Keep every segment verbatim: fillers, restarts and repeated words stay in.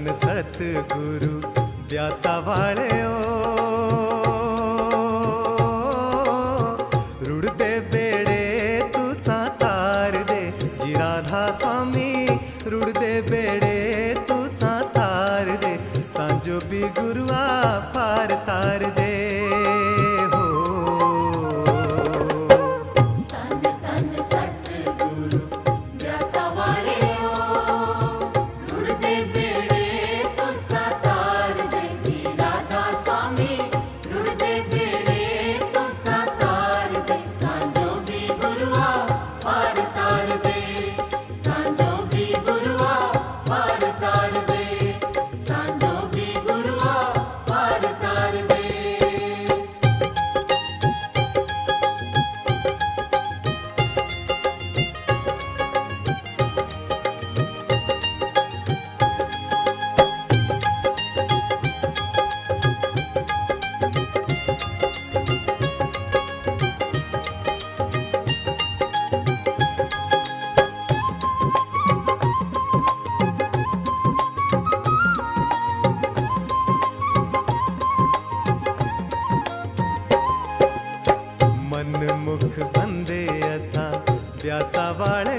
धन सतगुरु ब्यासा वाले रुड़दे बेड़े तुसा तार दे जी राधा स्वामी रुड़दे बेड़े तुसा तार दे सांजो भी गुरुआ पार तार दे मुख बंदे असा ब्यासा वाले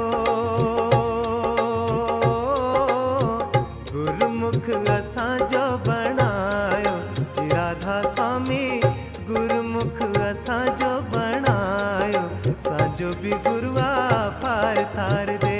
गुरमुख असा जो बनायो जी राधा स्वामी गुरमुख असा जो बनायो साजो भी गुरुआ पार तार दे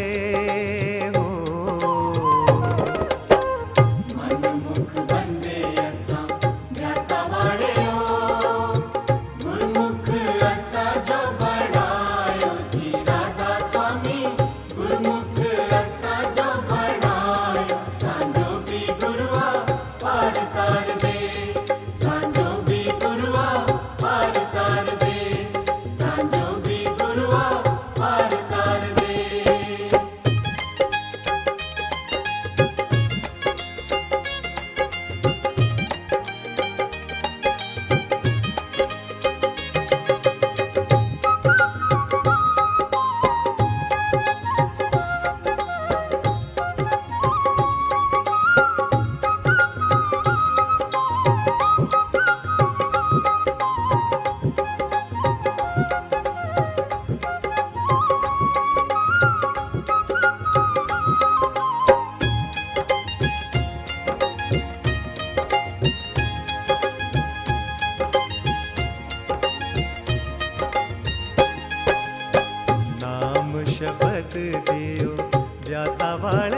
शबद दियो ब्यासा वाले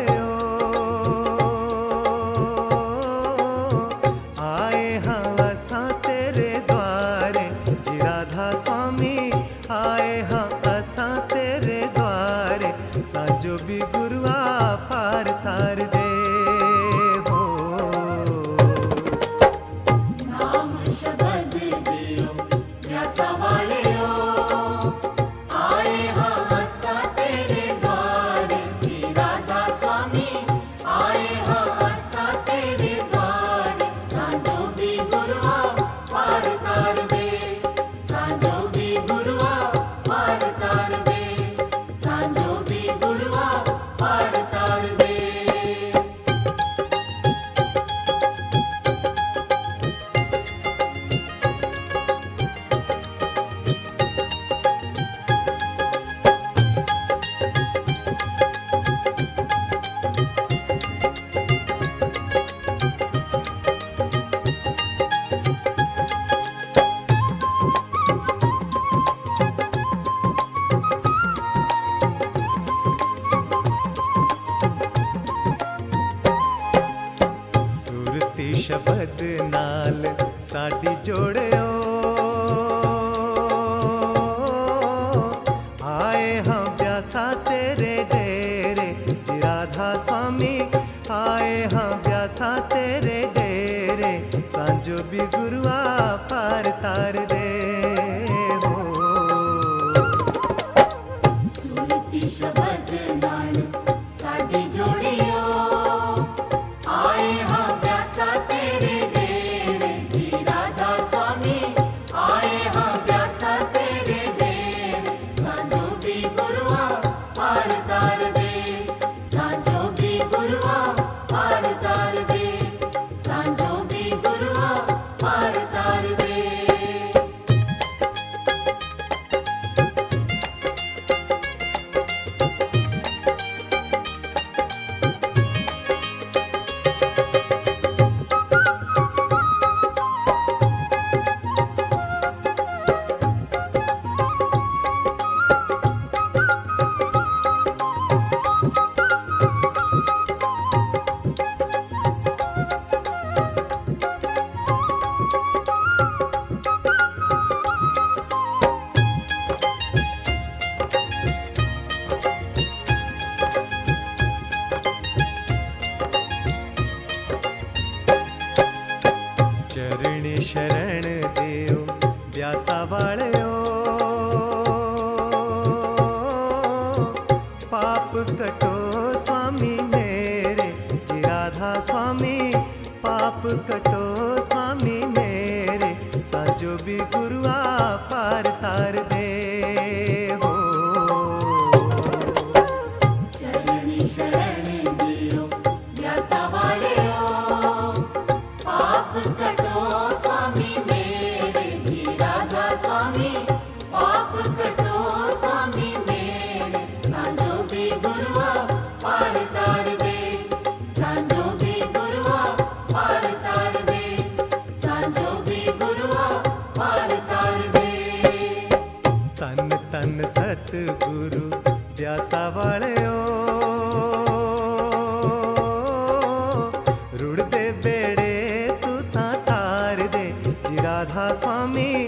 आए हाँ असा तेरे द्वारे जी राधा स्वामी आए हाँ असा तेरे द्वारे साजो भी गुरुआ पार तार दे शबद नाल साडी जोड़ियो आए हाँ ब्यासा तेरे डेरे जी राधा स्वामी आए हाँ ब्यासा तेरे डेरे सांजो भी गुरुआ पार तार दे सुरती शबद नाल साडी जोड़ियो आए हाँ ब्यासा तेरे डेरे जी राधा स्वामी शरण देओ ब्यासा वाਲਿयो पाप कटो स्वामी मेरे जी राधा स्वामी पाप कटो स्वामी मेरे साजो भी गुरुआ पार तार दे हो चरणी शरण दियो व्यासा वालियो पाप कटो स्वामी मेरे जी राधा स्वामी पाप कटो स्वामी मेरे सांझो भी गुरुआ पार तार दे सांझो भी गुरुआ पार तार दे सांझो भी गुरुआ पार तार दे तन तन सतगुरु ब्यासा वालियो रुड़दे बेड़े तुसां तार दे जी राधा स्वामी